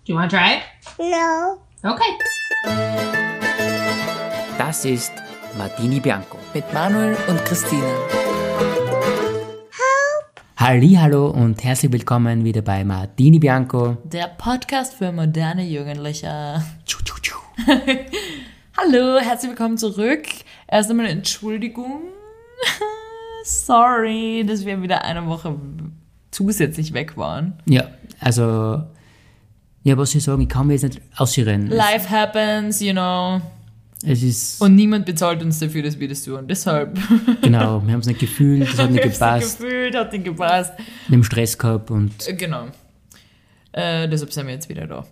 Do you want to try it? No. Okay. Das ist Martini Bianco. Mit Manuel und Christine. Hallihallo und herzlich willkommen wieder bei Martini Bianco. Der Podcast für moderne Jugendliche. Tschu, tschu, tschu. Hallo, herzlich willkommen zurück. Erst einmal Entschuldigung. Sorry, dass wir wieder eine Woche zusätzlich weg waren. Ja, also, ja, was soll ich sagen, ich kann mir jetzt nicht ausrennen. Life happens, you know. Es ist, Und niemand bezahlt uns dafür, dass wir das tun. Deshalb. genau, wir haben es nicht gefühlt, das hat nicht Wir haben's gepasst, nicht gefühlt, hat nicht gepasst. wir haben Stress gehabt und Genau. Deshalb sind wir jetzt wieder da.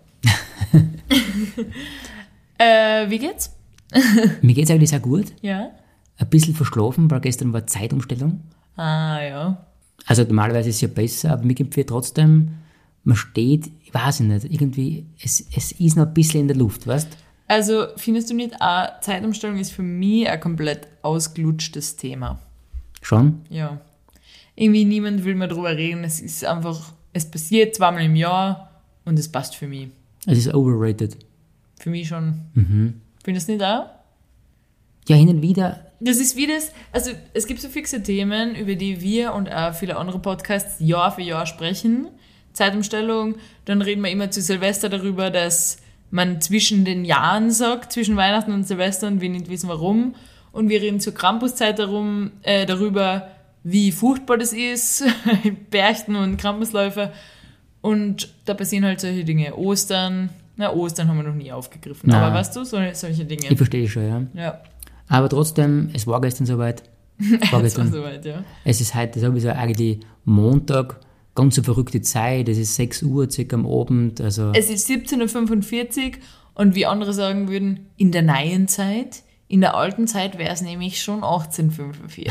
Wie geht's? mir geht es eigentlich sehr gut. Ja. Ein bisschen verschlafen, weil gestern war Zeitumstellung. Ah, ja. Also normalerweise ist es ja besser, aber mir gibt es trotzdem, man steht, ich weiß nicht, irgendwie, es ist noch ein bisschen in der Luft, weißt du? Also, findest du nicht, auch Zeitumstellung ist für mich ein komplett ausgelutschtes Thema? Schon? Ja. Irgendwie niemand will mehr drüber reden. Es ist einfach, es passiert zweimal im Jahr und es passt für mich. Es ist overrated. Für mich schon. Findest du nicht auch? Ja, hin und wieder. Das ist wie das, also es gibt so fixe Themen, über die wir und auch viele andere Podcasts Jahr für Jahr sprechen. Zeitumstellung, dann reden wir immer zu Silvester darüber, dass man zwischen den Jahren sagt, zwischen Weihnachten und Silvester und wir nicht wissen warum. Und wir reden zur Krampuszeit darüber, wie furchtbar das ist, Berchten und Krampusläufe. Und da passieren halt solche Dinge. Ostern haben wir noch nie aufgegriffen. Nein. Aber weißt du, solche Dinge. Ich verstehe schon, ja. Ja, Aber trotzdem, es war gestern soweit. das war soweit, ja. Es ist heute sowieso eigentlich Montag, ganz eine verrückte Zeit. Es ist 6 Uhr circa am Abend. Also Es ist 17.45 Uhr und wie andere sagen würden, in der neuen Zeit, in der alten Zeit wäre es nämlich schon 18.45 Uhr.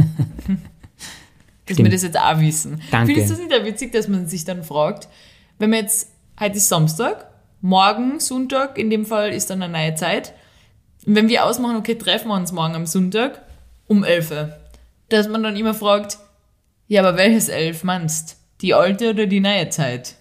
Dass wir das jetzt auch wissen. Danke. Findest du es nicht auch witzig, dass man sich dann fragt, wenn man jetzt, heute ist Samstag, morgen Sonntag, in dem Fall ist dann eine neue Zeit, und wenn wir ausmachen, okay, treffen wir uns morgen am Sonntag um 11 Uhr, dass man dann immer fragt, ja, aber welches 11 meinst? Die alte oder die neue Zeit?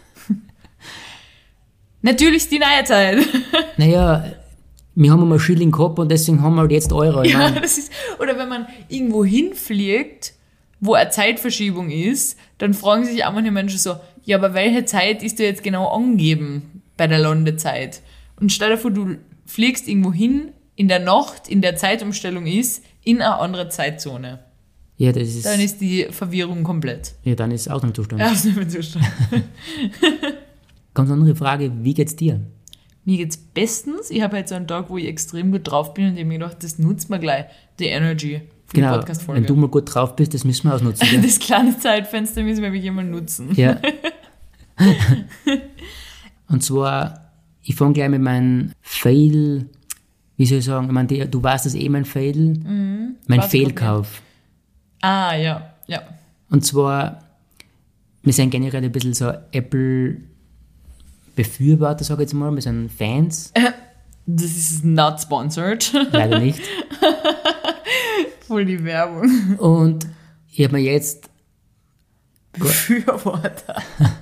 Natürlich die neue Zeit. naja, wir haben einmal Schilling gehabt und deswegen haben wir halt jetzt Euro. Ich Ja, mein, das ist, oder wenn man irgendwo hinfliegt, wo eine Zeitverschiebung ist, dann fragen sich auch manche Menschen so, ja, aber welche Zeit ist da jetzt genau angegeben bei der Landezeit? Und stell dir vor, du fliegst irgendwo hin in der Nacht, in der Zeitumstellung ist, in eine andere Zeitzone. ja, das ist, Dann ist die Verwirrung komplett. ja, dann ist Ausnahmezustand. Ja, Ausnahmezustand. Ganz andere Frage, wie geht's dir? Mir geht's bestens. Ich habe heute so einen Tag, wo ich extrem gut drauf bin und ich habe mir gedacht, das nutzt man gleich, die Energy für die Genau, Podcast-Folge. wenn du mal gut drauf bist, das müssen wir ausnutzen. Gell? Das kleine Zeitfenster müssen wir wirklich einmal nutzen. Ja. Und zwar, ich fange gleich mit meinem Fail, wie soll ich sagen, ich meine, du weißt das mein Fail, mein weiß Fehlkauf. Ah, ja, ja. Und zwar, wir sind generell ein bisschen so Apple-Befürworter, sage ich jetzt mal, wir sind Fans, Das ist not sponsored. leider nicht. Voll die Werbung. Und ich habe mir jetzt, Befürworter.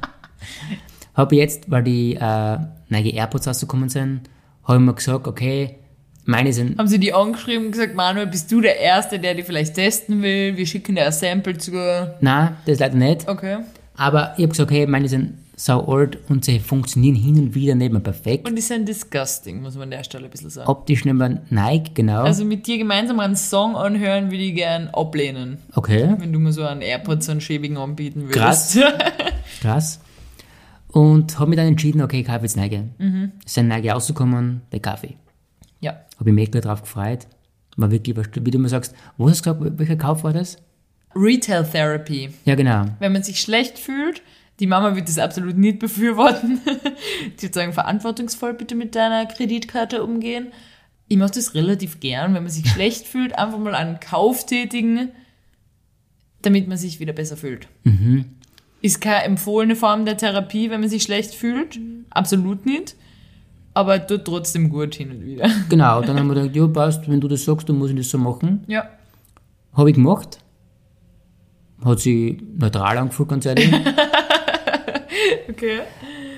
weil die neue AirPods rausgekommen sind, habe ich mir gesagt, okay, meine sind, Haben sie die angeschrieben und gesagt, Manuel, bist du der Erste, der die vielleicht testen will? Wir schicken dir ein Sample zu. nein, das leider nicht, Okay. aber ich habe gesagt, okay, meine sind sau alt und sie funktionieren hin und wieder nicht mehr perfekt. Und die sind disgusting, muss man an der Stelle ein bisschen sagen. Optisch nicht mehr Nike, genau. Also mit dir gemeinsam einen Song anhören, würde ich gern ablehnen. Okay, Wenn du mir so einen AirPods, einen schäbigen anbieten würdest. Krass. krass. Und habe mich dann entschieden, okay, ich kaufe jetzt Nike. Es sind Nike rausgekommen, der Kaffee. Ja. Habe ich mich mega drauf gefreut. War wirklich, wie du mir sagst, wo hast du gesagt, welcher Kauf war das? Retail Therapy. Ja, genau. Wenn man sich schlecht fühlt, die Mama wird das absolut nicht befürworten. Die wird sagen, verantwortungsvoll bitte mit deiner Kreditkarte umgehen. Ich mache das relativ gern, wenn man sich schlecht fühlt, einfach mal einen Kauf tätigen, damit man sich wieder besser fühlt. Ist keine empfohlene Form der Therapie, wenn man sich schlecht fühlt. Absolut nicht. Aber tut trotzdem gut hin und wieder. Genau, dann haben wir gedacht, ja, passt, wenn du das sagst, dann muss ich das so machen. Ja. Habe ich gemacht. Hat sie neutral angefühlt, ganz ehrlich. Okay.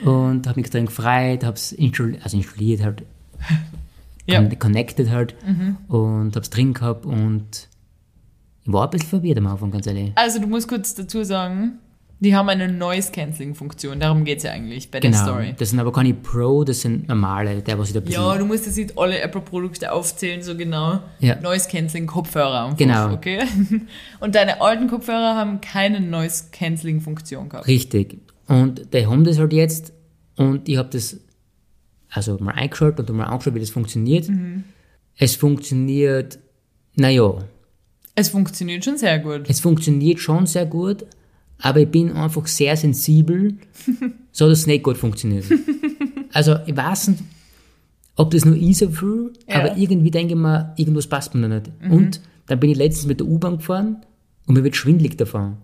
Und habe mich extrem gefreut, habe es installiert halt, connected halt und habe es drin gehabt und ich war ein bisschen verwirrt am Anfang, ganz ehrlich. Also du musst kurz dazu sagen, die haben eine Noise-Cancelling-Funktion, darum geht es ja eigentlich bei der Story. Das sind aber keine Pro, das sind normale, was ich da ein bisschen... Ja, du musst jetzt nicht alle Apple-Produkte aufzählen, so genau. Ja. Noise-Cancelling-Kopfhörer einfach, Genau. okay? Und deine alten Kopfhörer haben keine Noise-Cancelling-Funktion gehabt. Richtig. Und die haben das halt jetzt und ich habe das also mal eingeschaltet und mal angeschaut, wie das funktioniert. Es funktioniert, Es funktioniert schon sehr gut. es funktioniert schon sehr gut, aber ich bin einfach sehr sensibel, so dass es nicht gut funktioniert. Also ich weiß nicht, ob das nur ich so fühle, aber irgendwie denke ich mir, irgendwas passt mir noch nicht. Und dann bin ich letztens mit der U-Bahn gefahren und mir wird schwindelig davon.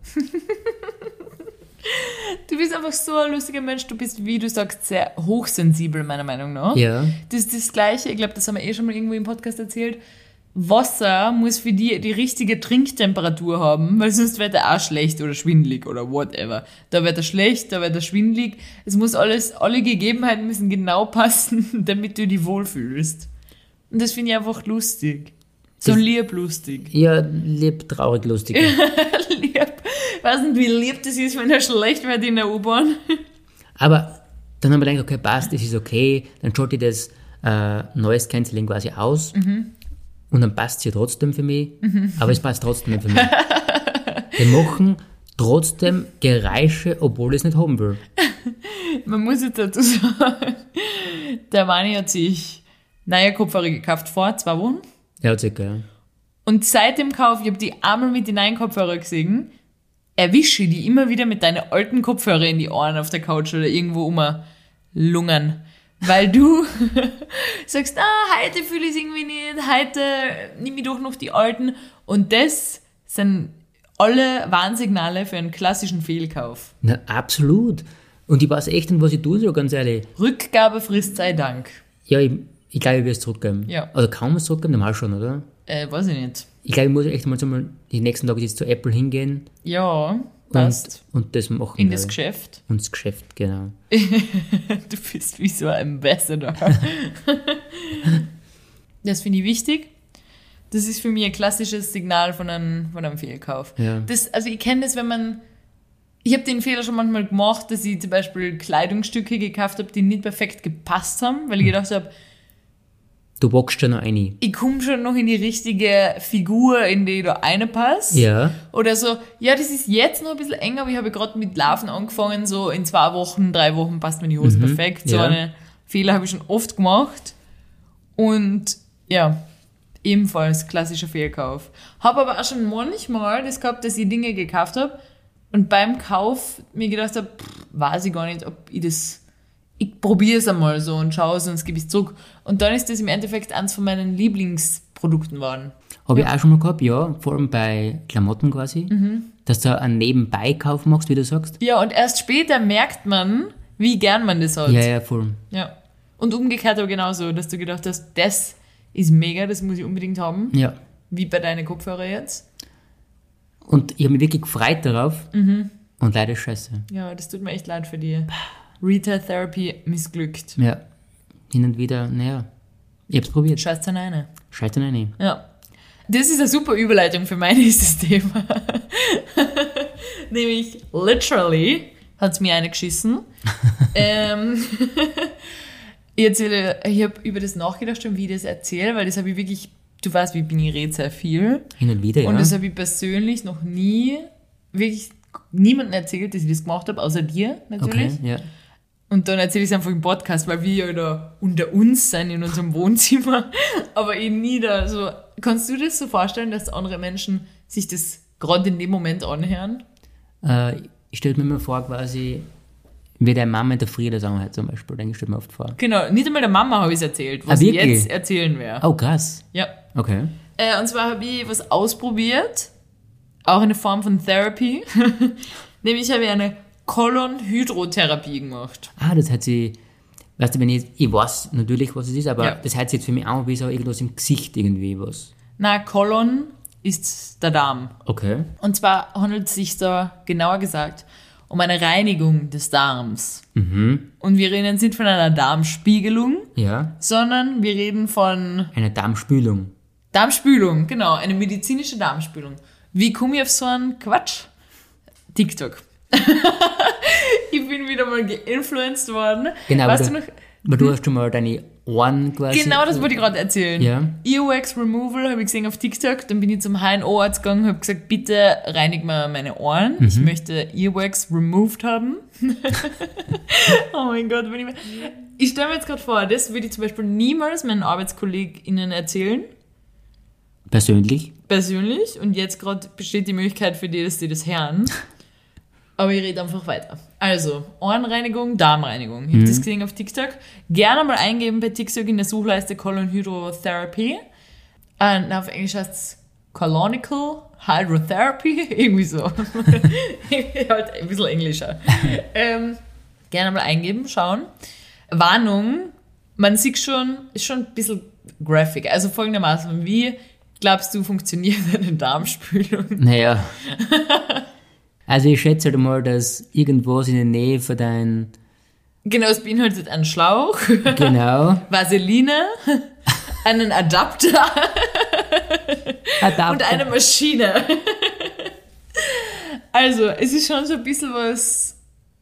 Du bist einfach so ein lustiger Mensch. Du bist, wie du sagst, sehr hochsensibel, meiner Meinung nach. Ja. Das ist das Gleiche, ich glaube, das haben wir schon mal irgendwo im Podcast erzählt. Wasser muss für die richtige Trinktemperatur haben, weil sonst wird er auch schlecht oder schwindelig oder whatever. Da wird er schlecht, da wird er schwindelig. Es muss alle Gegebenheiten müssen genau passen, damit du dich wohlfühlst. Und das finde ich einfach lustig. So lieb lustig. Ja, lieb, traurig, lustig. Lieb. Ich weiß nicht, wie lieb das ist, wenn er schlecht wird in der U-Bahn. Aber dann haben wir gedacht, okay, passt, das ist okay, dann schalte ich das Noise Cancelling quasi aus und dann passt es ja trotzdem für mich, aber es passt trotzdem nicht für mich. Die machen trotzdem Geräusche, obwohl ich es nicht haben will. Man muss jetzt dazu sagen, der Mani hat sich neue Kopfhörer gekauft vor 2 Wochen. Ja, circa, ja. Und seit dem Kauf, ich habe die einmal mit den neuen Kopfhörer gesehen, erwische die immer wieder mit deinen alten Kopfhörer in die Ohren auf der Couch oder irgendwo lungern. Weil du sagst, heute fühle ich es irgendwie nicht, heute nehme ich doch noch die alten. Und das sind alle Warnsignale für einen klassischen Fehlkauf. Na, absolut. Und ich weiß echt nicht, was ich tue, so ganz ehrlich. Rückgabefrist sei Dank. Ja, ich glaube, ich werde es zurückgeben. Ja. Also kaum es zurückgeben, normal schon, oder? Weiß ich nicht. Ich glaube, ich muss echt mal die nächsten Tage jetzt zu Apple hingehen Ja, passt. und das machen. In das glaube ich. Geschäft. Und das Geschäft, genau. Du bist wie so ein Ambassador. Das finde ich wichtig. Das ist für mich ein klassisches Signal von einem Fehlkauf. Ja. Also ich kenne das, ich habe den Fehler schon manchmal gemacht, dass ich zum Beispiel Kleidungsstücke gekauft habe, die nicht perfekt gepasst haben, weil ich gedacht habe, Du wachst schon noch rein. ich komme schon noch in die richtige Figur, in die da reinpasst. Ja. Oder so, ja, das ist jetzt noch ein bisschen eng, aber ich habe gerade mit Larven angefangen, so in 2 Wochen, 3 Wochen passt mir die Hose perfekt. So ja. eine Fehler habe ich schon oft gemacht. Und ja, ebenfalls klassischer Fehlkauf. Habe aber auch schon manchmal das gehabt, dass ich Dinge gekauft habe und beim Kauf mir gedacht habe, weiß ich gar nicht, ob ich probiere es einmal so und schaue, sonst gebe ich es zurück. Und dann ist das im Endeffekt eins von meinen Lieblingsprodukten geworden. Habe ich auch schon mal gehabt, ja. Vor allem bei Klamotten quasi. Dass du einen Nebenbeikauf machst, wie du sagst. Ja, und erst später merkt man, wie gern man das hat. Ja, voll. Ja. Und umgekehrt aber genauso, dass du gedacht hast, das ist mega, das muss ich unbedingt haben. Ja. Wie bei deinen Kopfhörer jetzt. Und ich habe mich wirklich gefreut darauf. Und leider ist scheiße. Ja, das tut mir echt leid für die. Retail Therapy missglückt. Ja. Hin und wieder, naja. Ich hab's probiert. Scheiß dann eine. Scheiße, nein. Ja. Das ist eine super Überleitung für mein nächstes Thema. Nämlich, literally, hat's mir eine geschissen. Ich habe über das nachgedacht schon, wie ich das erzähle, weil das habe ich wirklich, du weißt, wie bin ich rede sehr viel. Hin und wieder, ja. Und das habe ich persönlich noch nie, wirklich niemandem erzählt, dass ich das gemacht habe, außer dir natürlich. Okay, ja. Und dann erzähle ich es einfach im Podcast, weil wir ja da unter uns sind, in unserem Wohnzimmer, aber eben nie da so. Kannst du das so vorstellen, dass andere Menschen sich das gerade in dem Moment anhören? Ich stelle mir immer vor, quasi, wie deine Mama in der Früh das anhört zum Beispiel. Denke ich, stelle mir oft vor. Genau, nicht einmal der Mama habe ich es erzählt, was ich wirklich? jetzt erzählen werde. Oh, krass. Ja. Okay. Und zwar habe ich was ausprobiert, auch eine Form von Therapy. Nämlich habe ich eine Kolonhydrotherapie gemacht. Das hat sie, weißt du, wenn ich weiß natürlich, was es ist, aber Ja. das hat sie jetzt für mich auch wie so irgendwas im Gesicht irgendwie was. Na, Kolon ist der Darm. Okay. Und zwar handelt es sich da, genauer gesagt, um eine Reinigung des Darms. Und wir reden jetzt nicht von einer Darmspiegelung, Ja. sondern wir reden von Eine Darmspülung. Darmspülung, genau, eine medizinische Darmspülung. Wie komme ich auf so einen Quatsch? TikTok. Ich bin wieder mal geinfluenced worden. Genau, weißt du noch? weil du hast schon mal deine Ohren quasi... Genau, das wollte ich gerade erzählen. Ja. Earwax Removal habe ich gesehen auf TikTok. Dann bin ich zum HNO-Arzt gegangen und habe gesagt, bitte reinig mal meine Ohren. Ich möchte Earwax removed haben. Oh mein Gott. Ich stelle mir jetzt gerade vor, das würde ich zum Beispiel niemals meinen ArbeitskollegInnen erzählen. Persönlich? Persönlich. Und jetzt gerade besteht die Möglichkeit für die, dass die das hören. Aber ich rede einfach weiter. Also, Ohrenreinigung, Darmreinigung. Ich habe das gesehen auf TikTok. Gerne mal eingeben bei TikTok in der Suchleiste Colon Hydrotherapy. Auf Englisch heißt es Colonical Hydrotherapy. Irgendwie so. Halt ein bisschen englischer. Gerne mal eingeben, schauen. Warnung, man sieht schon, ist schon ein bisschen graphic. Also folgendermaßen, wie glaubst du, funktioniert eine Darmspülung? Naja. Also ich schätze halt mal, dass irgendwo in der Nähe von deinem... Genau, es beinhaltet einen Schlauch, Genau. Vaseline, einen Adapter und eine Maschine. Also, es ist schon so ein bisschen was,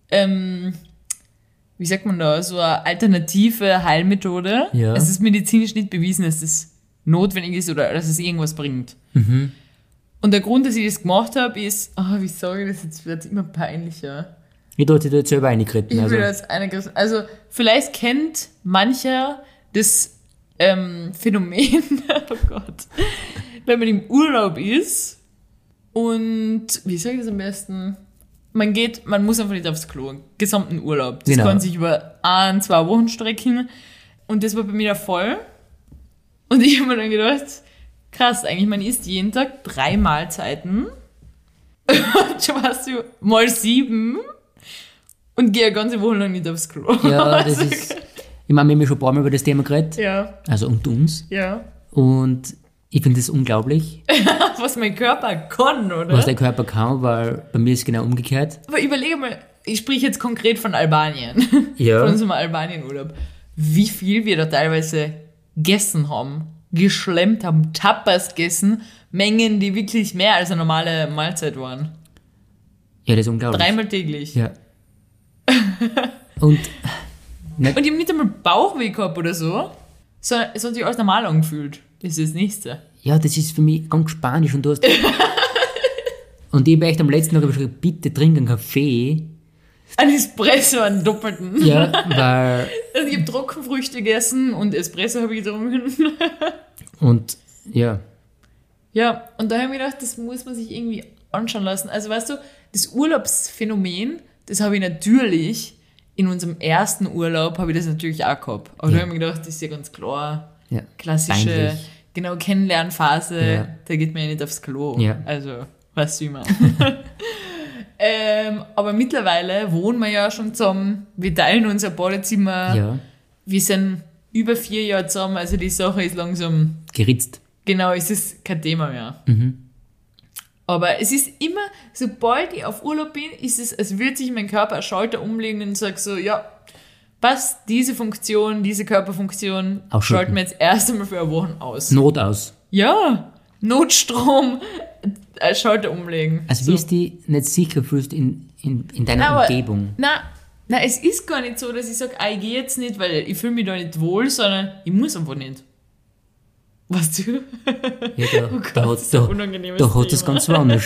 wie sagt man da, so eine alternative Heilmethode. Ja. Es ist medizinisch nicht bewiesen, dass das notwendig ist oder dass es irgendwas bringt. Und der Grund, dass ich das gemacht habe, ist, wie sage ich das jetzt, wird immer peinlicher. Ich wollte dir jetzt selber reingeritten. Ich will jetzt einiges. Also, vielleicht kennt mancher das Phänomen, oh Gott, wenn man im Urlaub ist und, wie sage ich das am besten? Man muss einfach nicht aufs Klo, gesamten Urlaub. Das kann sich über 1-2 Wochen strecken. Und das war bei mir der Fall. Und ich habe mir dann gedacht, krass, eigentlich, man isst jeden Tag 3 Mahlzeiten. Und schon hast du mal 7 und gehe eine ganze Woche lang nicht aufs Klo. Ja, das ist... Ich meine, wir haben ja schon ein paar Mal über das Thema geredet. Ja. Also unter uns. Ja. Und ich finde das unglaublich, Was mein Körper kann, oder? was der Körper kann, weil bei mir ist es genau umgekehrt. Aber überlege mal, ich spreche jetzt konkret von Albanien. Ja. Von unserem Albanien-Urlaub. Wie viel wir da teilweise gegessen haben, geschlemmt haben, Tapas gegessen, Mengen, die wirklich mehr als eine normale Mahlzeit waren. Ja, das ist unglaublich. 3-mal täglich. Ja. Und Und ich habe nicht einmal Bauchweh gehabt oder so, sondern es hat sich alles normal angefühlt. Das ist das Nächste. ja, das ist für mich ganz spanisch und du hast... Und ich habe echt am letzten Tag gesagt, bitte trink einen Kaffee. Ein Espresso, einen doppelten. Ja, weil... Also ich habe Trockenfrüchte gegessen und Espresso habe ich getrunken. Und ja, Ja, und da habe ich mir gedacht, das muss man sich irgendwie anschauen lassen. Also weißt du, das Urlaubsphänomen, das habe ich natürlich in unserem ersten Urlaub, habe ich das natürlich auch gehabt. Aber da habe ich mir gedacht, das ist ja ganz klar, ja. klassische, Peinlich. genau, Kennenlernphase, Ja. da geht man ja nicht aufs Klo. Ja. Also, weißt du, wie man. Aber mittlerweile wohnen wir ja schon zusammen, wir teilen unser Badezimmer, Ja, wir sind über 4 Jahre zusammen, also die Sache ist langsam, geritzt. genau, es ist kein Thema mehr. Aber es ist immer, sobald ich auf Urlaub bin, ist es, als würde sich mein Körper einen Schalter umlegen und sagt so, ja, passt, diese Funktion, diese Körperfunktion Ausschalten. schalten wir jetzt erst einmal für eine Woche aus. Not aus. Ja, Notstrom, Schalter umlegen. Also so. wie du dich nicht sicher fühlst in deiner Aber- Umgebung. Na, es ist gar nicht so, dass ich sage, ich gehe jetzt nicht, weil ich fühle mich da nicht wohl, sondern ich muss einfach nicht. Weißt du? Ja, Oh da Gott, hat das ist ein da, unangenehmes da hat es Thema. ganz woanders.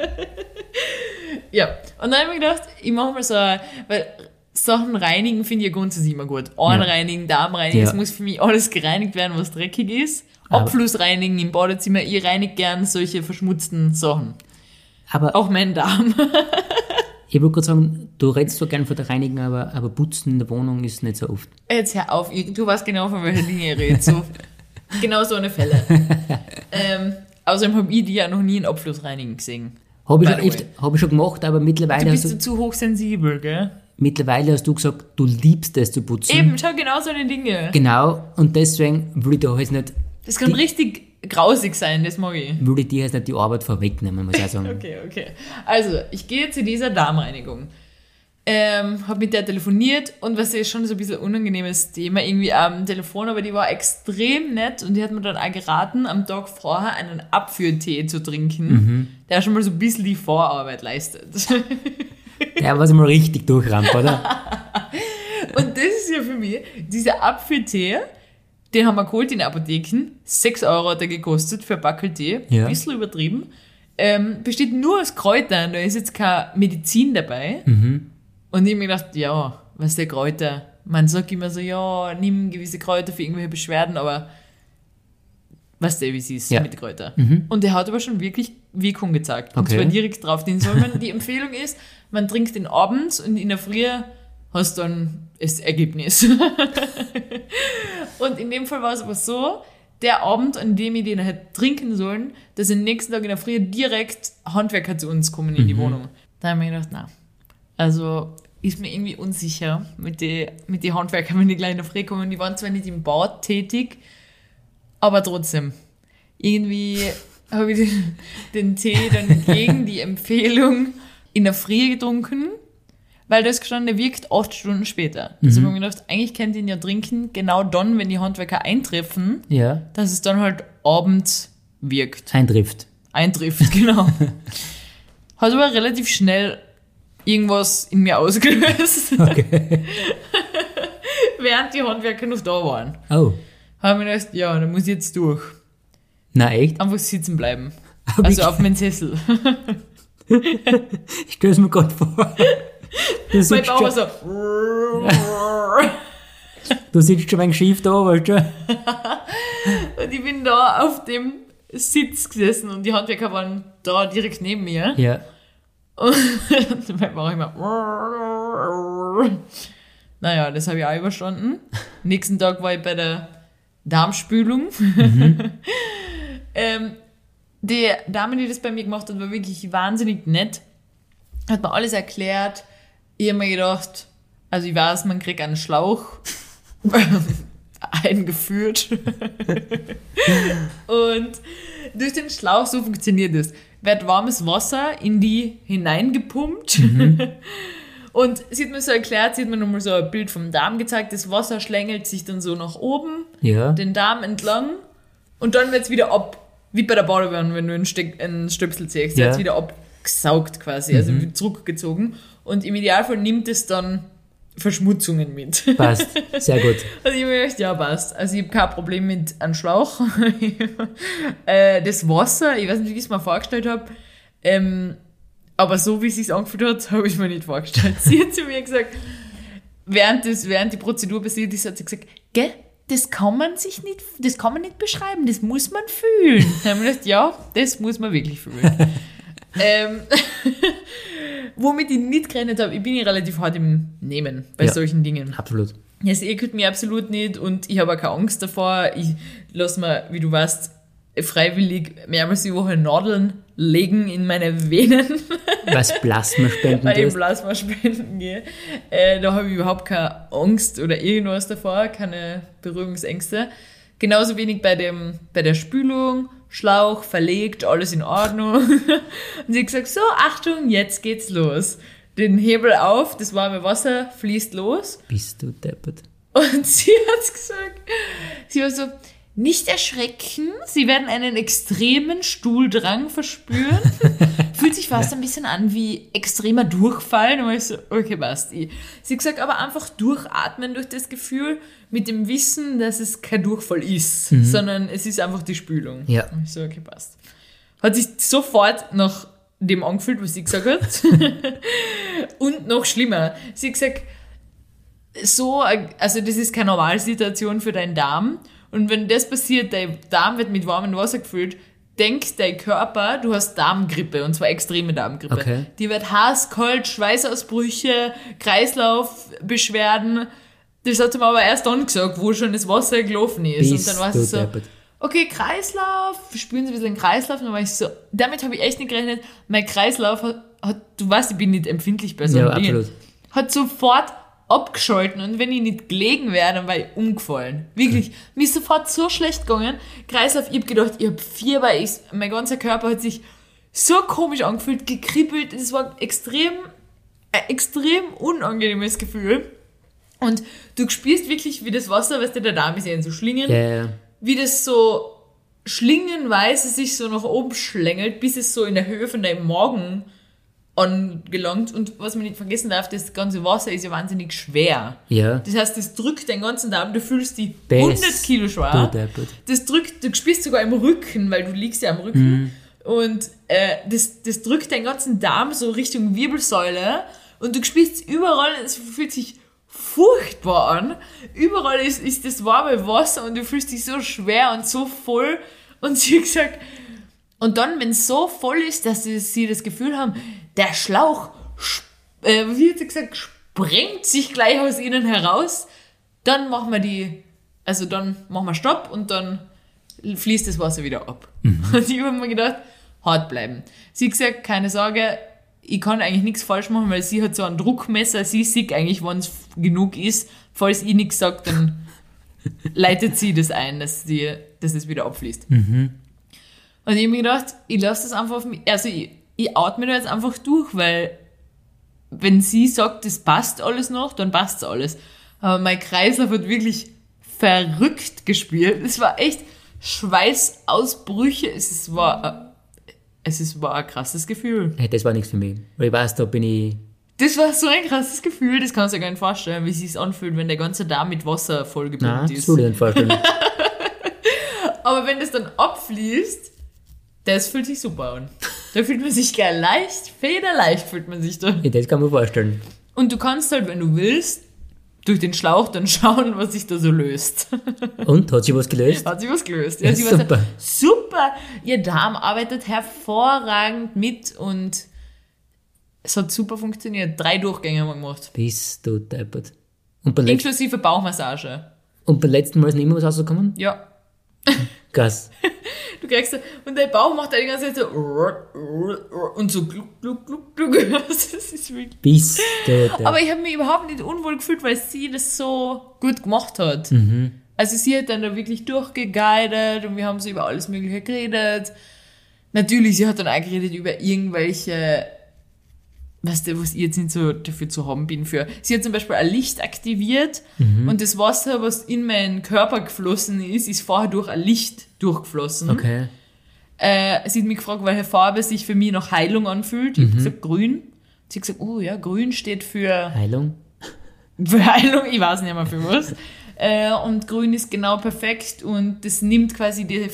Ja, und dann habe ich mir gedacht, ich mache mal so, weil Sachen reinigen finde ich ja grundsätzlich immer gut. Ohren Ja. reinigen, Darm reinigen, Ja. es muss für mich alles gereinigt werden, was dreckig ist. Aber- Abfluss reinigen im Badezimmer, ich reinige gern solche verschmutzten Sachen. Aber Auch mein Darm. ich wollte gerade sagen, du redest so gern von der Reinigung, aber Putzen in der Wohnung ist nicht so oft. Jetzt hör auf, du weißt genau, von welchen Dingen ich rede. So, genau so eine Fälle. Außerdem habe ich die ja noch nie in Abfluss reinigen gesehen. Habe ich, By schon the way. hab ich schon gemacht, aber Du mittlerweile bist hast so du, zu hochsensibel, gell? gesagt, du liebst es zu putzen. Eben, schau, genau so eine Dinge. Genau, und deswegen will ich da jetzt nicht, Das kann richtig grausig sein, das mag ich. will ich dir jetzt nicht die Arbeit vorwegnehmen, muss ich auch sagen. Okay. Also, ich gehe zu dieser Darmreinigung. Habe mit der telefoniert und was ist schon so ein bisschen ein unangenehmes Thema irgendwie am Telefon, aber die war extrem nett und die hat mir dann auch geraten, am Tag vorher einen Abführtee zu trinken, der schon mal so ein bisschen die Vorarbeit leistet. Der was mal richtig durchrammt, oder? Und das ist ja für mich, dieser Abführtee, den haben wir geholt in den Apotheken, 6 € hat er gekostet für ein Backel Tee, Ja. ein bisschen übertrieben, besteht nur aus Kräutern, da ist jetzt keine Medizin dabei. Und ich hab mir gedacht, ja, was der Kräuter? Man sagt immer so, ja, nimm gewisse Kräuter für irgendwelche Beschwerden, aber weißt du, wie es ist mit Kräutern. Und der hat aber schon wirklich Wirkung gezeigt. Und Okay. zwar direkt drauf. Die Empfehlung ist, man trinkt den abends und in der Früh hast dann das Ergebnis. Und in dem Fall war es aber so, der Abend, an dem ich den hätte trinken sollen, dass am nächsten Tag in der Früh direkt Handwerker zu uns kommen in die Wohnung. Da habe ich mir gedacht, na, also ist mir irgendwie unsicher mit den Handwerkern, wenn die gleich in der Früh kommen. Die waren zwar nicht im Bad tätig, aber trotzdem. Irgendwie habe ich den Tee dann gegen die Empfehlung in der Früh getrunken, weil das gestanden, der wirkt 8 Stunden später. Also habe ich mir gedacht, eigentlich könnt ihr ihn ja trinken, genau dann, wenn die Handwerker eintreffen, Ja. dass es dann halt abends wirkt. Eintrifft. Eintrifft, genau. Hat aber relativ schnell irgendwas in mir ausgelöst, Okay. während die Handwerker noch da waren. Oh. Habe ich mir gedacht, ja, dann muss ich jetzt durch. Na echt? Einfach sitzen bleiben. Aber Also ich- auf meinen Sessel. Ich stelle es mir gerade vor. Du Mein sitzt, Bauch war schon, so. du sitzt schon ein schief da, weißt du? Und ich bin da auf dem Sitz gesessen und die Handwerker waren da direkt neben mir. Ja. Und mein Bauch immer. Naja, das habe ich auch überstanden. Nächsten Tag war ich bei der Darmspülung. Die Dame, die das bei mir gemacht hat, war wirklich wahnsinnig nett. Hat mir alles erklärt. Ich habe mir gedacht, also ich weiß, man kriegt einen Schlauch eingeführt. Und durch den Schlauch, so funktioniert es, wird warmes Wasser in die hineingepumpt. Und sie hat mir so erklärt, sie hat mir nochmal so ein Bild vom Darm gezeigt, das Wasser schlängelt sich dann so nach oben, Ja. den Darm entlang und dann wird es wieder ab, wie bei der Badewanne, wenn du einen Stöpsel ziehst, Ja. wird es wieder abgesaugt quasi, also wird zurückgezogen und im Idealfall nimmt es dann Verschmutzungen mit. Passt. Sehr gut. Also ich habe mir gedacht, ja, passt. Also ich habe kein Problem mit einem Schlauch. Das Wasser, ich weiß nicht, wie ich es mir vorgestellt habe, aber so wie es sich angefühlt hat, habe ich mir nicht vorgestellt. Sie hat zu mir gesagt, während die Prozedur passiert ist, hat sie gesagt, gell, das kann man nicht beschreiben, das muss man fühlen. Dann habe ich gedacht, ja, das muss man wirklich fühlen. Womit ich nicht gerechnet habe, ich bin ja relativ hart im Nehmen bei Ja. solchen Dingen. Absolut. Es ekelt mich absolut nicht und ich habe auch keine Angst davor. Ich lasse mir, wie du weißt, freiwillig mehrmals die Woche Nadeln legen in meine Venen, Was Plasma spenden weil ich tust. Plasma spenden gehe. Da habe ich überhaupt keine Angst oder irgendwas davor, keine Berührungsängste. Genauso wenig bei der Spülung, Schlauch, verlegt, alles in Ordnung. Und sie hat gesagt, so, Achtung, jetzt geht's los. Den Hebel auf, das warme Wasser fließt los. Bist du deppert. Und sie hat gesagt, sie war so, nicht erschrecken, Sie werden einen extremen Stuhldrang verspüren. Fühlt sich fast ein bisschen an wie extremer Durchfall. Und ich so, okay, passt. Sie hat gesagt, aber einfach durchatmen durch das Gefühl, mit dem Wissen, dass es kein Durchfall ist, sondern es ist einfach die Spülung. Ja. Und ich so, okay, passt. Hat sich sofort nach dem angefühlt, was sie gesagt hat. Und noch schlimmer. Sie hat gesagt, also das ist keine Normalsituation für deinen Darm. Und wenn das passiert, dein Darm wird mit warmem Wasser gefüllt, denkt dein Körper, du hast Darmgrippe, und zwar extreme Darmgrippe. Okay. Die wird heiß, kalt, Schweißausbrüche, Kreislaufbeschwerden. Das hat sie mir aber erst dann gesagt, wo schon das Wasser gelaufen ist. Bist und dann war du sie so, deppert. okay, Kreislauf, spüren Sie ein bisschen den Kreislauf. Und dann war ich so, damit habe ich echt nicht gerechnet. Mein Kreislauf hat, du weißt, ich bin nicht empfindlich bei so Ja, einem Ding. absolut. Hat sofort abgeschalten und wenn ich nicht gelegen wäre, dann war ich umgefallen. Wirklich. Mir ist sofort so schlecht gegangen. Kreislauf, ich habe gedacht, ich habe Fieber, mein ganzer Körper hat sich so komisch angefühlt, gekribbelt. Es war extrem ein extrem unangenehmes Gefühl. Und du spürst wirklich, wie das Wasser, weißt du, der Darm ist ja in so Schlingen, wie das so schlingenweise sich so nach oben schlängelt, bis es so in der Höhe von deinem Magen angelangt. Und was man nicht vergessen darf, das ganze Wasser ist ja wahnsinnig schwer. Ja. Das heißt, das drückt den ganzen Darm, du fühlst die 100 Kilo schwer. Das drückt, du spürst sogar im Rücken, weil du liegst ja am Rücken. Und das drückt den ganzen Darm so Richtung Wirbelsäule. Und du spürst überall, es fühlt sich furchtbar an. Überall ist das warme Wasser und du fühlst dich so schwer und so voll. Und sie hat gesagt, und dann, wenn es so voll ist, dass sie das Gefühl haben, der Schlauch, wie hat sie gesagt, sprengt sich gleich aus ihnen heraus, dann machen wir Stopp und dann fließt das Wasser wieder ab. Und ich habe mir gedacht, hart bleiben. Sie hat gesagt, keine Sorge, ich kann eigentlich nichts falsch machen, weil sie hat so ein Druckmesser, sie sieht eigentlich, wann es genug ist. Falls ich nichts sage, dann leitet sie das ein, dass es wieder abfließt. Und ich habe mir gedacht, ich lasse das einfach auf mich, also ich atme da jetzt einfach durch, weil wenn sie sagt, das passt alles noch, dann passt es alles. Aber mein Kreislauf hat wirklich verrückt gespielt. Es war echt Schweißausbrüche, es war ein krasses Gefühl. Hey, das war nichts für mich. Weil ich weiß, da bin ich... Das war so ein krasses Gefühl, das kannst du dir gar nicht vorstellen, wie es sich anfühlt, wenn der ganze Darm mit Wasser vollgepumpt ist. Das würde ich nicht vorstellen. Aber wenn das dann abfließt, das fühlt sich super an. Da fühlt man sich gleich leicht, federleicht fühlt man sich da. Ja, das kann man vorstellen. Und du kannst halt, wenn du willst, durch den Schlauch dann schauen, was sich da so löst. Und? Hat sich was gelöst? Hat sich was gelöst. Ja, sie super. war so, super. Ihr Darm arbeitet hervorragend mit und es hat super funktioniert. 3 Durchgänge haben wir gemacht. Bist du deppert. Und beim Inklusive Bauchmassage. Und beim letzten Mal ist nicht mehr was rausgekommen? Ja. Krass. Du kriegst so, und dein Bauch macht die ganze Zeit so und so gluck, gluck, gluck, gluck. Das ist wirklich... Bist du deppert. Aber ich habe mich überhaupt nicht unwohl gefühlt, weil sie das so gut gemacht hat. Also sie hat dann da wirklich durchgeguidet und wir haben so über alles Mögliche geredet. Natürlich, sie hat dann auch geredet über irgendwelche, was ich jetzt nicht so dafür zu haben bin für. Sie hat zum Beispiel ein Licht aktiviert und das Wasser, was in meinen Körper geflossen ist vorher durch ein Licht durchgeflossen. Okay. Sie hat mich gefragt, welche Farbe sich für mich nach Heilung anfühlt. Ich habe gesagt, grün. Sie hat gesagt, oh ja, grün steht für Heilung? Für Heilung, ich weiß nicht mehr für was. Und grün ist genau perfekt und das nimmt quasi die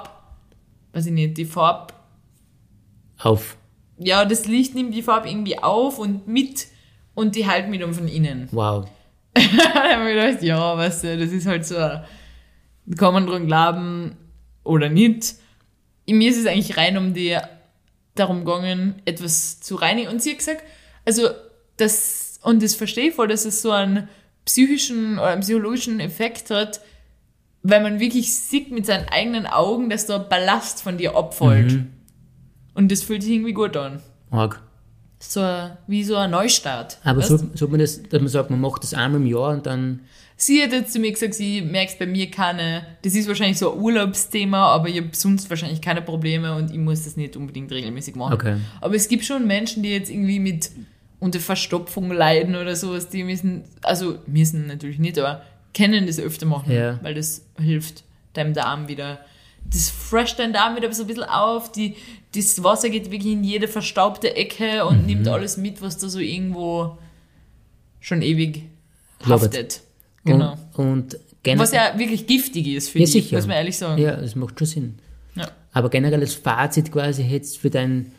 Farbe auf. Ja, das Licht nimmt die Farbe irgendwie auf und mit und die hält mich dann von innen. Wow. Da habe ich gedacht, ja, weißt du, das ist halt so, kann man dran glauben oder nicht. Mir ist es eigentlich rein darum gegangen, etwas zu reinigen. Und sie hat gesagt, also das verstehe ich voll, dass es so einen psychischen oder einen psychologischen Effekt hat, weil man wirklich sieht mit seinen eigenen Augen, dass da Ballast von dir abfällt. Und das fühlt sich irgendwie gut an. Arg. Wie so ein Neustart. Aber so man das, dass man sagt, man macht das einmal im Jahr und dann... Sie hat jetzt zu mir gesagt, sie merkt bei mir das ist wahrscheinlich so ein Urlaubsthema, aber ich habe sonst wahrscheinlich keine Probleme und ich muss das nicht unbedingt regelmäßig machen. Okay. Aber es gibt schon Menschen, die jetzt irgendwie unter Verstopfung leiden oder sowas, die müssen natürlich nicht, aber können das öfter machen, weil das hilft deinem Darm wieder. Das fresht deinen Darm wieder so ein bisschen auf, das Wasser geht wirklich in jede verstaubte Ecke und nimmt alles mit, was da so irgendwo schon ewig haftet. Genau. Und was ja wirklich giftig ist, finde ich, muss man ehrlich sagen. Ja, das macht schon Sinn. Ja. Aber generell das Fazit quasi jetzt für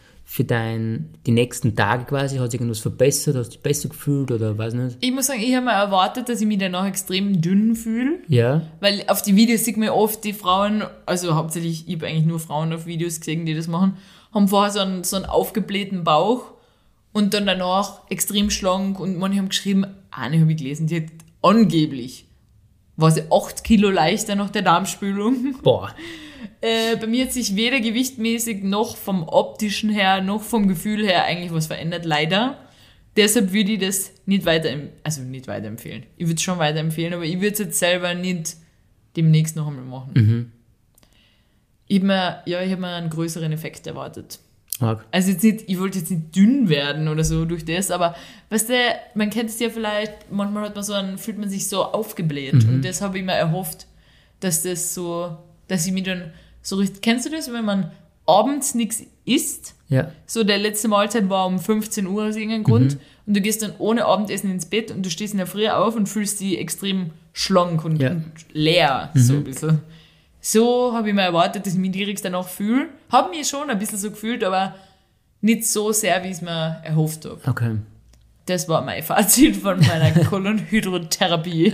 die nächsten Tage quasi, hat sich irgendwas verbessert, hast du dich besser gefühlt oder weiß nicht? Ich muss sagen, ich habe mir erwartet, dass ich mich danach extrem dünn fühle. Ja. Weil auf die Videos sieht man oft die Frauen, also hauptsächlich, ich habe eigentlich nur Frauen auf Videos gesehen, die das machen, haben vorher so einen aufgeblähten Bauch und dann danach extrem schlank und manche haben geschrieben, eine habe ich gelesen, die hat angeblich, war sie 8 Kilo leichter nach der Darmspülung. Boah. Bei mir hat sich weder gewichtmäßig noch vom optischen her noch vom Gefühl her eigentlich was verändert, leider. Deshalb würde ich das nicht weiterempfehlen. Ich würde es schon weiterempfehlen, aber ich würde es jetzt selber nicht demnächst noch einmal machen. Ich habe mir einen größeren Effekt erwartet. Arg. Also jetzt nicht, ich wollte jetzt nicht dünn werden oder so durch das, aber weißt du, man kennt es ja vielleicht, manchmal hat man fühlt man sich so aufgebläht und das habe ich mir erhofft, dass ich mich dann so richtig, kennst du das, wenn man abends nichts isst? Ja. So, der letzte Mahlzeit war um 15 Uhr aus irgendeinem Grund und du gehst dann ohne Abendessen ins Bett und du stehst in der Früh auf und fühlst dich extrem schlank und leer, so ein bisschen. So habe ich mir erwartet, dass ich mich direkt danach fühle. Habe mich schon ein bisschen so gefühlt, aber nicht so sehr, wie ich es mir erhofft habe. Okay. Das war mein Fazit von meiner Kolonhydrotherapie.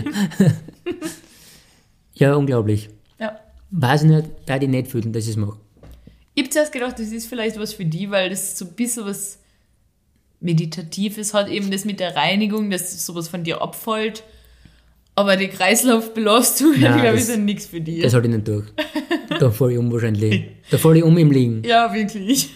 Ja, unglaublich. Ja. Weiß ich nicht, da ich nicht fühlen, dass ich es mache. Ich habe zuerst gedacht, das ist vielleicht was für die, weil das so ein bisschen was Meditatives hat, eben das mit der Reinigung, dass sowas von dir abfällt. Aber die Kreislaufbelastung, ich glaube, ist ja nichts für dich. Das halte ich nicht durch. Da falle ich um wahrscheinlich. Da falle ich um im Liegen. Ja, wirklich.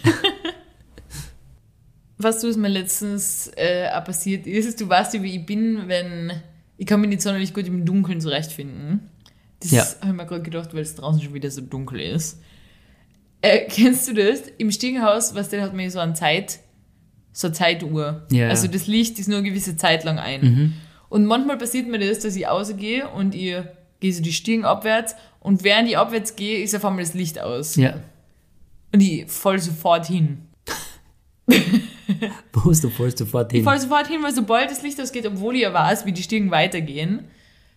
Was mir letztens auch passiert ist, du weißt ja, wie ich bin, ich kann mich nicht sonderlich gut im Dunkeln zurechtfinden. Das habe ich mir gerade gedacht, weil es draußen schon wieder so dunkel ist. Kennst du das? Im Stiegenhaus, weißt du, da hat man so eine Zeituhr. Ja. Also das Licht ist nur eine gewisse Zeit lang ein. Und manchmal passiert mir das, dass ich rausgehe und ich gehe so die Stiegen abwärts und während ich abwärts gehe, ist auf einmal das Licht aus. Ja. Und ich falle sofort hin. Wo ist du fallst sofort hin? Ich falle sofort hin, weil sobald das Licht ausgeht, obwohl ich ja weiß, wie die Stiegen weitergehen,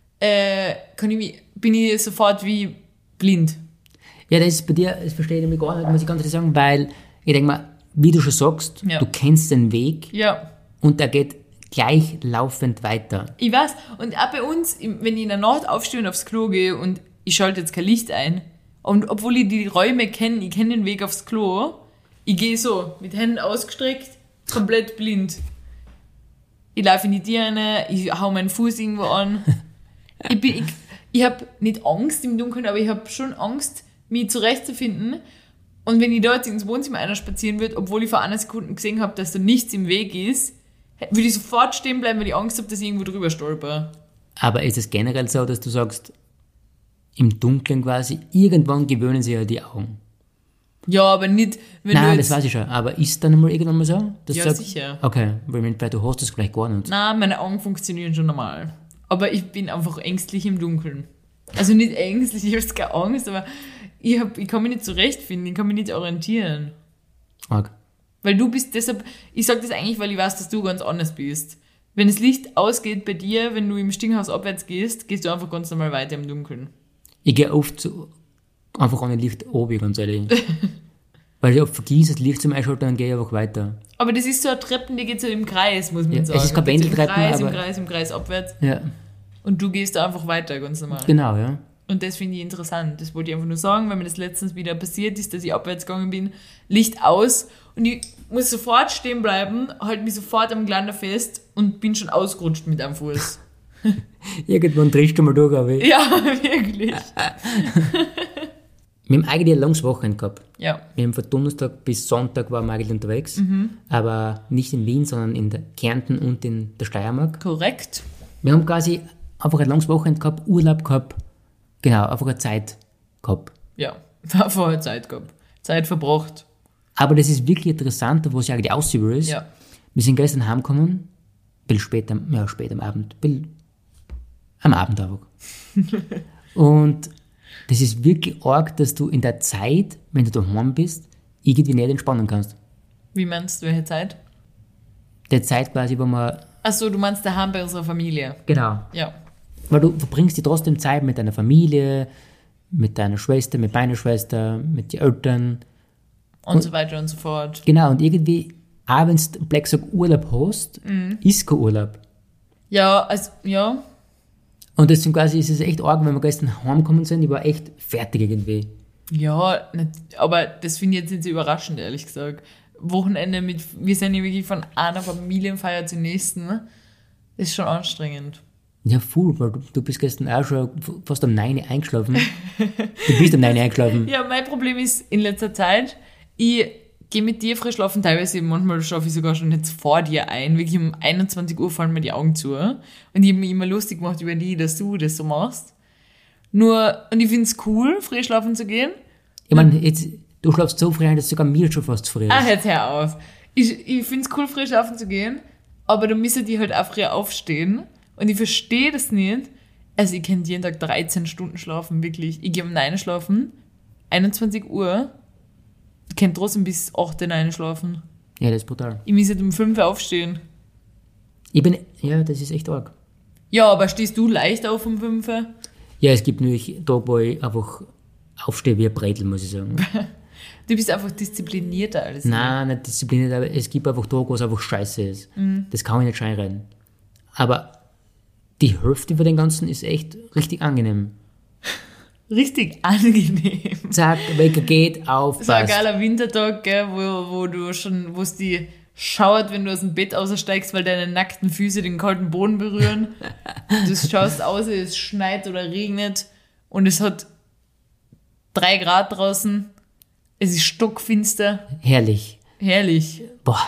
bin ich sofort wie blind. Ja, das ist bei dir, das verstehe ich nämlich gar nicht, muss ich ganz ehrlich sagen, weil ich denke mal, wie du schon sagst, du kennst den Weg und der geht gleich laufend weiter. Ich weiß, und auch bei uns, wenn ich in der Nacht aufstehe und aufs Klo gehe und ich schalte jetzt kein Licht ein, und obwohl ich die Räume kenne, ich kenne den Weg aufs Klo, ich gehe so, mit Händen ausgestreckt, komplett blind. Ich laufe in die Tiere, ich hau meinen Fuß irgendwo an. Ich habe nicht Angst im Dunkeln, aber ich habe schon Angst, mich zurechtzufinden. Und wenn ich da jetzt ins Wohnzimmer einer spazieren würde, obwohl ich vor einer Sekunde gesehen habe, dass da nichts im Weg ist, würde ich sofort stehen bleiben, weil ich Angst habe, dass ich irgendwo drüber stolper. Aber ist es generell so, dass du sagst, im Dunkeln quasi, irgendwann gewöhnen sich ja die Augen? Ja, aber nicht, wenn Nein, du das weiß ich schon. Aber ist dann einmal irgendwann mal so? Dass Ja, du sagst, sicher. Okay, weil du hast das vielleicht gar nicht. Nein, meine Augen funktionieren schon normal. Aber ich bin einfach ängstlich im Dunkeln. Also nicht ängstlich, ich habe keine Angst, aber ich kann mich nicht zurechtfinden, ich kann mich nicht orientieren. Arg. Weil du bist deshalb, ich sage das eigentlich, weil ich weiß, dass du ganz anders bist. Wenn das Licht ausgeht bei dir, wenn du im Stiegenhaus abwärts gehst, gehst du einfach ganz normal weiter im Dunkeln. Ich gehe oft so einfach ohne Licht oben, ganz ehrlich. Weil ich oft vergesse, das Licht zum Einschalten, dann gehe ich einfach weiter. Aber das ist so eine Treppe, die geht so im Kreis, muss man sagen. Es ist keine Wendeltreppe, Im Kreis abwärts. Ja. Und du gehst da einfach weiter, ganz normal. Genau, ja. Und das finde ich interessant. Das wollte ich einfach nur sagen, weil mir das letztens wieder passiert ist, dass ich abwärts gegangen bin, Licht aus und ich muss sofort stehen bleiben, halte mich sofort am Geländer fest und bin schon ausgerutscht mit einem Fuß. Irgendwann drehst du mal durch, aber Ja, wirklich. Wir haben eigentlich ein langes Wochenende gehabt. Ja. Wir haben von Donnerstag bis Sonntag waren wir eigentlich unterwegs, aber nicht in Wien, sondern in der Kärnten und in der Steiermark. Korrekt. Wir haben quasi einfach ein langes Wochenende gehabt, Urlaub gehabt, genau, einfach eine Zeit gehabt. Ja, war vorher Zeit gehabt. Zeit verbracht. Aber das ist wirklich interessant, wo es eigentlich ausüber ist. Ja. Wir sind gestern heimgekommen, ein bisschen spät am Abend, am Abend einfach. Und das ist wirklich arg, dass du in der Zeit, wenn du daheim bist, irgendwie nicht entspannen kannst. Wie meinst du, welche Zeit? Der Zeit quasi, wo man... Achso, du meinst daheim bei unserer Familie. Genau. Ja. Weil du verbringst dir trotzdem Zeit mit deiner Familie, mit deiner Schwester, mit meiner Schwester, mit den Eltern. Und so weiter und so fort. Genau, und irgendwie, auch wenn du Black Sock Urlaub hast, ist kein Urlaub. Ja, also, ja. Und deswegen quasi ist es echt arg, wenn wir gestern heimgekommen sind, ich war echt fertig irgendwie. Ja, aber das finde ich jetzt nicht so überraschend, ehrlich gesagt. Wochenende wir sind ja wirklich von einer Familienfeier zur nächsten, ne? Das ist schon anstrengend. Ja, voll, weil du bist gestern auch schon fast um 9 Uhr eingeschlafen. Du bist um 9 Uhr eingeschlafen. Ja, mein Problem ist in letzter Zeit, ich gehe mit dir früh schlafen, teilweise manchmal schlafe ich sogar schon jetzt vor dir ein. Wirklich um 21 Uhr fallen mir die Augen zu. Und ich habe mich immer lustig gemacht über die, dass du das so machst. Und ich finde es cool, früh schlafen zu gehen. Ich meine, jetzt du schlafst so früh ein, dass sogar mir schon fast früh ist. Jetzt hör auf. Ich finde es cool, früh schlafen zu gehen, aber dann müssen die halt auch früher aufstehen. Und ich verstehe das nicht. Also ich kann jeden Tag 13 Stunden schlafen, wirklich. Ich gehe um 9 schlafen, 21 Uhr. Ich kann trotzdem bis 8, 9 schlafen. Ja, das ist brutal. Ich muss halt um 5 aufstehen. Ja, das ist echt arg. Ja, aber stehst du leicht auf um 5? Ja, es gibt natürlich Tage, wo ich einfach aufstehe wie ein Bretel, muss ich sagen. Du bist einfach disziplinierter als ich. Nein, nicht diszipliniert, aber es gibt einfach Tage, wo es einfach scheiße ist. Das kann ich nicht scheinreden. Aber die Hälfte von dem Ganzen ist echt richtig angenehm. Richtig angenehm. Zack, Wecker geht, auf, So ein passt. geiler Wintertag, gell, wo es die schauert, wenn du aus dem Bett aussteigst, weil deine nackten Füße den kalten Boden berühren. Du schaust aus, es schneit oder regnet und es hat 3 Grad draußen. Es ist stockfinster. Herrlich. Herrlich. Boah.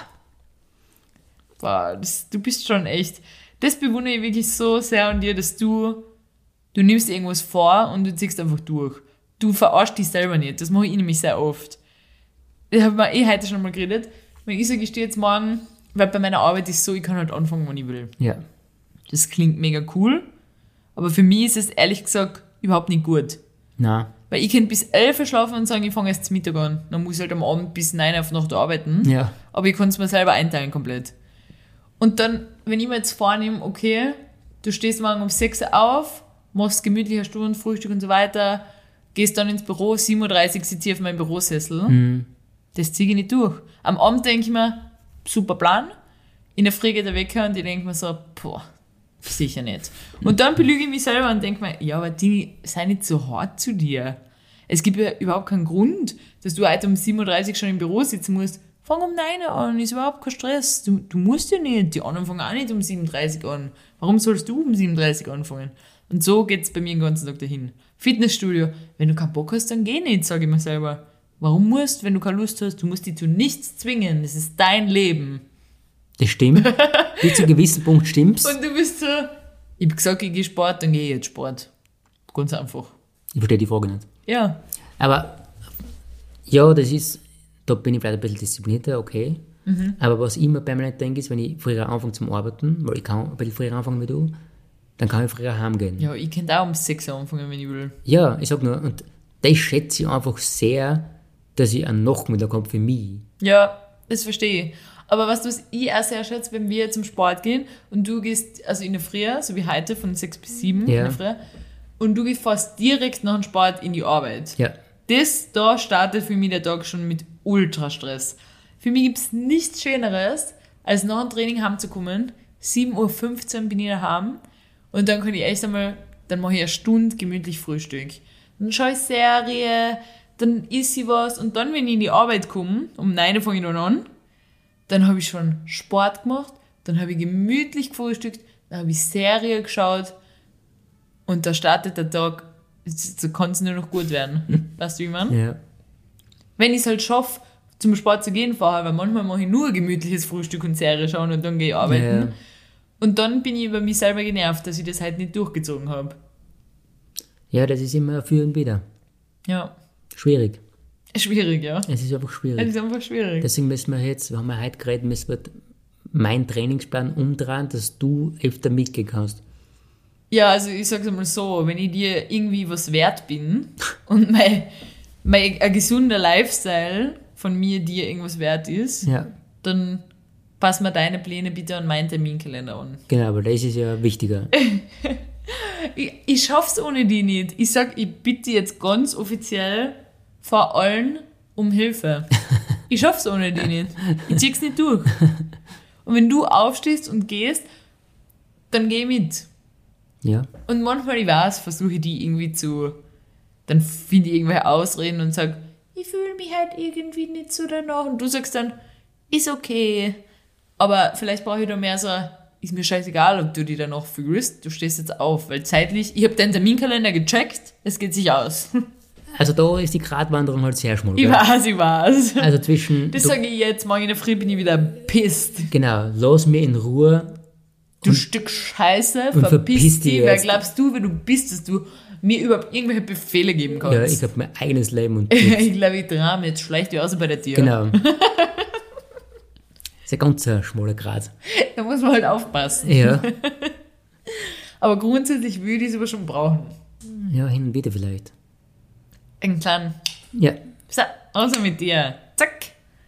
Boah, du bist schon echt. Das bewundere ich wirklich so sehr an dir, dass du nimmst dir irgendwas vor und du ziehst einfach durch. Du verarschst dich selber nicht. Das mache ich nämlich sehr oft. Ich habe mir heute schon mal geredet. Wenn ich sage, ich stehe jetzt morgen, weil bei meiner Arbeit ist so, ich kann halt anfangen, wann ich will. Ja. Das klingt mega cool, aber für mich ist es ehrlich gesagt überhaupt nicht gut. Na. Weil ich könnte bis 11 Uhr schlafen und sagen, ich fange erst zum Mittag an. Dann muss ich halt am Abend bis 9 Uhr auf Nacht arbeiten. Ja. Aber ich kann es mir selber einteilen komplett. Und dann, wenn ich mir jetzt vornehme, okay, du stehst morgen um 6 Uhr auf, machst gemütliche Stunden, Frühstück und so weiter, gehst dann ins Büro, 7.30 Uhr sitze ich auf meinem Bürosessel. Das ziehe ich nicht durch. Am Abend denke ich mir, super Plan. In der Früh geht der Wecker und ich denke mir so, boah, sicher nicht. Und dann belüge ich mich selber und denke mir, ja, aber die sei nicht so hart zu dir. Es gibt ja überhaupt keinen Grund, dass du heute um 7.30 Uhr schon im Büro sitzen musst. Fang um 9 Uhr an, ist überhaupt kein Stress. Du musst ja nicht. Die anderen fangen auch nicht um 7.30 Uhr an. Warum sollst du um 7.30 Uhr anfangen? Und so geht's bei mir den ganzen Tag dahin. Fitnessstudio, wenn du keinen Bock hast, dann geh nicht, sage ich mir selber. Warum musst, wenn du keine Lust hast? Du musst dich zu nichts zwingen. Das ist dein Leben. Das stimmt. Bis zu einem gewissen Punkt stimmt's. Und du bist so, ich hab gesagt, ich gehe Sport, dann gehe ich jetzt Sport. Ganz einfach. Ich verstehe die Frage nicht. Ja. Aber ja, da bin ich vielleicht ein bisschen disziplinierter, okay. Aber was ich immer permanent denke, ist, wenn ich früher anfange zum Arbeiten, weil ich kann ein bisschen früher anfangen wie du, dann kann ich früher heimgehen. Ja, ich könnte auch um 6 Uhr anfangen, wenn ich will. Ja, ich sag nur, und das schätze ich einfach sehr, dass ich einen Nachmittag habe für mich. Ja, das verstehe ich. Aber was ich auch sehr schätze, wenn wir zum Sport gehen und du gehst, also in der Früh, so wie heute, von 6 bis 7 in der Früh, und du gehst fast direkt nach dem Sport in die Arbeit. Ja. Da startet für mich der Tag schon mit Ultrastress. Für mich gibt es nichts Schöneres, als nach dem Training heimzukommen. 7.15 Uhr bin ich daheim und dann kann ich echt einmal, dann mache ich eine Stunde gemütlich Frühstück. Dann schaue ich Serie, dann esse ich was und dann, wenn ich in die Arbeit komme, um 9 Uhr fange ich dann an, dann habe ich schon Sport gemacht, dann habe ich gemütlich gefrühstückt, dann habe ich Serie geschaut und da startet der Tag, so kann es nur noch gut werden. Weißt du, wie ich meine? Ja. Wenn ich es halt schaffe, zum Sport zu gehen vorher, weil manchmal mache ich nur gemütliches Frühstück und Serie schauen und dann gehe ich arbeiten. Ja. Und dann bin ich über mich selber genervt, dass ich das halt nicht durchgezogen habe. Ja, das ist immer für und wieder. Ja. Schwierig. Schwierig, ja. Es ist einfach schwierig. Es ist einfach schwierig. Deswegen müssen wir jetzt, wir haben ja heute geredet, müssen wir meinen Trainingsplan umdrehen, dass du öfter mitgehen kannst. Ja, also ich sag's einmal so, wenn ich dir irgendwie was wert bin und ein gesunder Lifestyle von mir dir irgendwas wert ist, Ja. dann pass mir deine Pläne bitte an meinen Terminkalender an. Genau, aber das ist ja wichtiger. Ich schaff's ohne die nicht. Ich sag, ich bitte jetzt ganz offiziell vor allen um Hilfe. Ich schaff's ohne die nicht. Ich zieh's nicht durch. Und wenn du aufstehst und gehst, dann geh mit. Ja. Und manchmal, ich weiß, versuche ich die irgendwie dann finde ich irgendwelche Ausreden und sag, ich fühle mich halt irgendwie nicht so danach. Und du sagst dann, ist okay. Aber vielleicht brauche ich da mehr so, ist mir scheißegal, ob du dich danach fühlst. Du stehst jetzt auf, weil zeitlich, ich habe deinen Terminkalender gecheckt, es geht sich aus. Also da ist die Gratwanderung halt sehr schmal. Ich gell? weiß. Also zwischen... Das sage ich jetzt, morgen in der Früh bin ich wieder pisst. Genau, lass mich in Ruhe Du Stück Scheiße, und verpiss dich. Wer jetzt. glaubst du, wer du bist, dass du mir überhaupt irgendwelche Befehle geben kannst? Ja, ich habe mein eigenes Leben und ich glaube, ich drehe mich jetzt schlecht wie aus bei der Tür. genau. Das ist ein ganz schmaler Grat. Da muss man halt aufpassen. Ja. Aber grundsätzlich würde ich es aber schon brauchen. Ja, hin und wieder vielleicht. Einen kleinen, Ja. so, außer mit dir. Zack.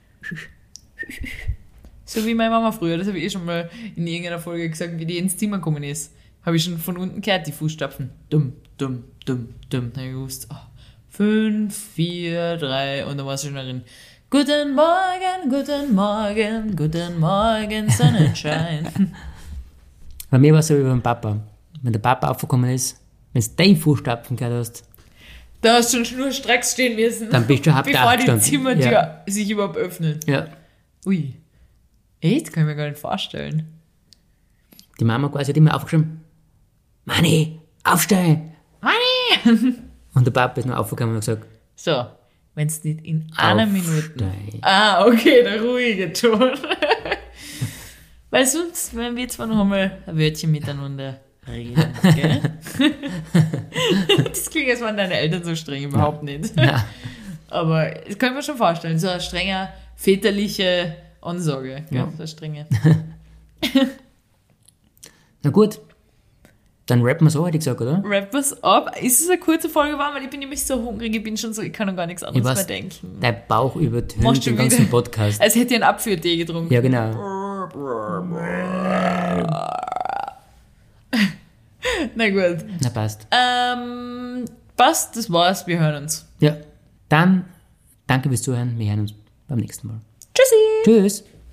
So wie meine Mama früher, das habe ich schon mal in irgendeiner Folge gesagt, wie die ins Zimmer gekommen ist. Habe ich schon von unten gehört, die Fußstapfen. Dumm, dumm, dumm, dumm. Da habe ich gewusst, 5, 4, 3 und dann war es schon drin. Guten Morgen, guten Morgen, guten Morgen, Sonnenschein. Bei mir war es so wie beim Papa. Wenn der Papa aufgekommen ist, wenn du deine Fußstapfen gehört hast, Da hast du schon nur stracks stehen müssen, dann bist du halb bevor die gestanden. Zimmertür Ja. sich überhaupt öffnet. Ja. Ui. Echt? Kann ich mir gar nicht vorstellen. Die Mama quasi hat immer aufgeschrieben, Manni, aufstehen! Honey! Und der Papa ist nur aufgekommen und hat gesagt, So, wenn es nicht in einer Minute. aufstehen. Ah, okay, der ruhige Ton. Weil sonst werden wir zwar noch einmal ein Wörtchen miteinander reden, gell? Das klingt, als waren deine Eltern so streng, überhaupt nicht. Ja. Aber das kann ich mir schon vorstellen, so eine strenge väterliche Ansage. Gell? Ja. So eine strenge. Na gut, dann rappen wir so, hätte ich gesagt, oder? Wrap was ab. Ist es eine kurze Folge geworden? Weil ich bin nämlich so hungrig, ich bin schon so, ich kann an gar nichts anderes mehr denken. Dein Bauch übertönt Machst du den ganzen wieder? Podcast. Als hätte ich einen Apfeltee getrunken. Ja, genau. Na gut. Na, passt. Passt, das war's. Wir hören uns. Ja, dann danke fürs Zuhören. Wir hören uns beim nächsten Mal. Tschüssi! Tschüss!